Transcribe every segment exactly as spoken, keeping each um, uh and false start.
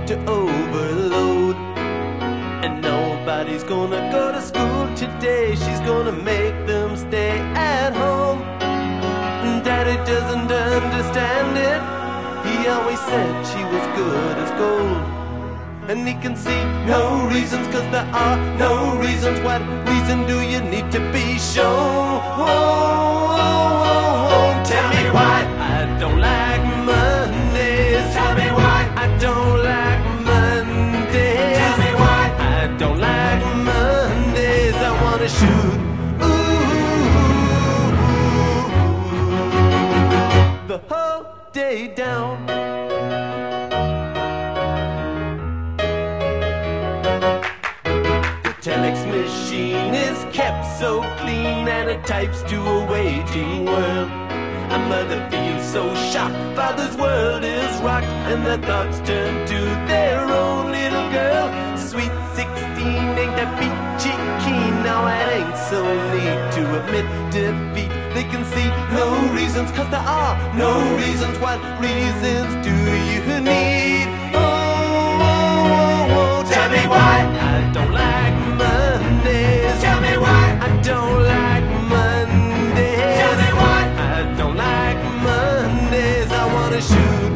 to overload. And nobody's gonna go to school today. She's gonna make them stay at home. And Daddy doesn't understand it. He always said she was good as gold. And he can see no reasons, cause there are no reasons. What reason do you need to be shown? Whoa, whoa, whoa, whoa. Tell me why I don't like Mondays. Tell me why I don't like Mondays. Tell me why I don't like Mondays. I wanna shoot ooh, the whole day down. Telex machine is kept so clean, and it types to a waging world. A mother feels so shocked, father's world is rocked, and their thoughts turn to their own little girl. Sweet sixteen, ain't that peachy keen? Now it ain't so neat to admit defeat. They can see no reasons, cause there are no reasons. What reasons do you need? Oh, oh, oh, oh. Tell me why I don't like Mondays. Tell me why I don't like Mondays. Tell me why I don't like Mondays. I wanna shoot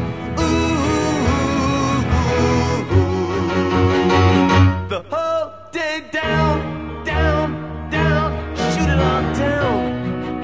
ooh, the whole day down, down, down. Shoot it all down.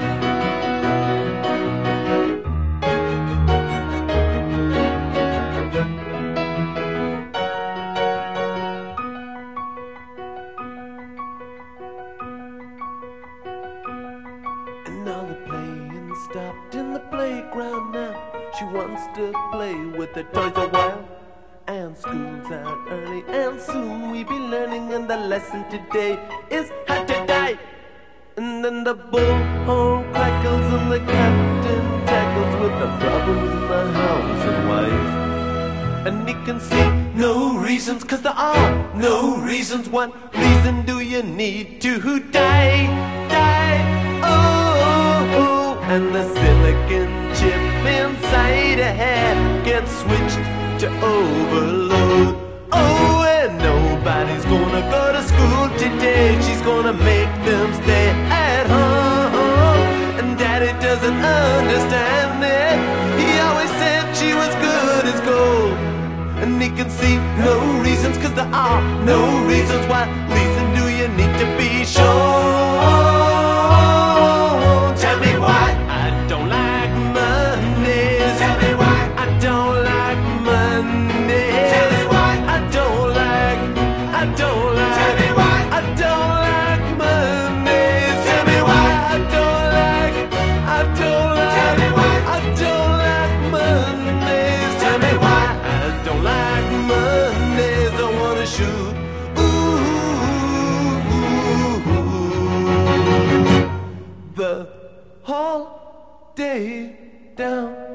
Now the playing stopped in the playground now. She wants to play with the toys a while. And school's out early, and soon we be learning. And the lesson today is how to die. And then the bullhorn crackles and the captain tackles with the problems in the house and wife. And he can see no reasons, cause there are no reasons. What reason do you need to die? Die. Oh, and the silicon chip inside her head gets switched to overload. Oh, and nobody's gonna go to school today. She's gonna make them stay at home. And Daddy doesn't understand it. He always said she was good as gold. And he can see no reasons, cause there are no reasons. What reason do you need to be shown? Tell me why I don't like Mondays. Tell me why I don't like Mondays. Tell me why I don't like, I don't like. Tell me why I don't like Mondays. Tell me why I don't like, I don't like. Tell me why I don't like Mondays. Tell me why I don't like Mondays. I wanna shoot ooh, the whole day down.